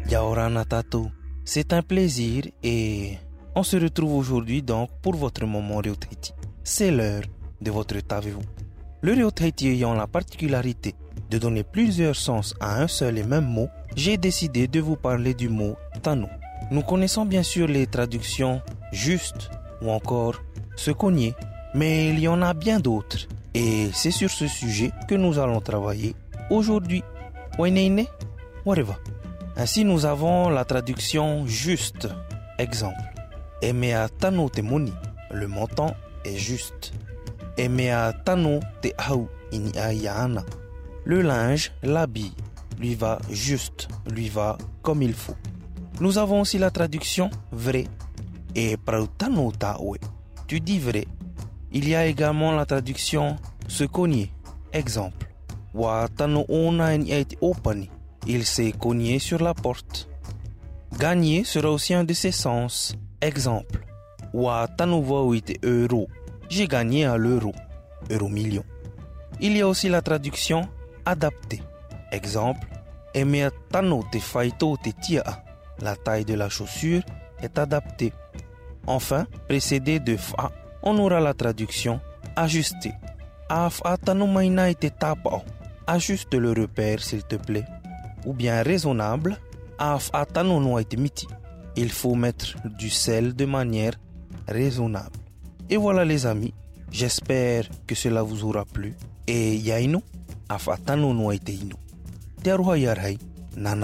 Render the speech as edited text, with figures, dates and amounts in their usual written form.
Yaorana Tato, c'est un plaisir et on se retrouve aujourd'hui donc pour votre moment Réo Tahiti. C'est l'heure de votre Tavez-vous. Le Réo Tahiti ayant la particularité de donner plusieurs sens à un seul et même mot, j'ai décidé de vous parler du mot Tano. Nous connaissons bien sûr les traductions juste ou encore se cogner, mais il y en a bien d'autres et c'est sur ce sujet que nous allons travailler aujourd'hui. Waineine, whatever. Ainsi, nous avons la traduction juste. Exemple. Emea tano te moni. Le montant est juste. Emea tano te au ini ayana. Le linge, l'habit, lui va juste, lui va comme il faut. Nous avons aussi la traduction vrai. Et prautano tawe. Tu dis vrai. Il y a également la traduction se cogner. Exemple. Wa tano ona ni ait opani. Il s'est cogné sur la porte. Gagner sera aussi un de ses sens. Exemple. Wa tano ite euro. J'ai gagné à l'euro. Euro million. Il y a aussi la traduction adapter. Exemple. Emea tano te faito te tia. La taille de la chaussure est adaptée. Enfin, précédé de fa, on aura la traduction ajuster. Afa tano maina te tapao. Ajuste le repère s'il te plaît. Ou bien raisonnable, il faut mettre du sel de manière raisonnable. Et voilà les amis, j'espère que cela vous aura plu. Et yainu, afatano no aite inu. Nana.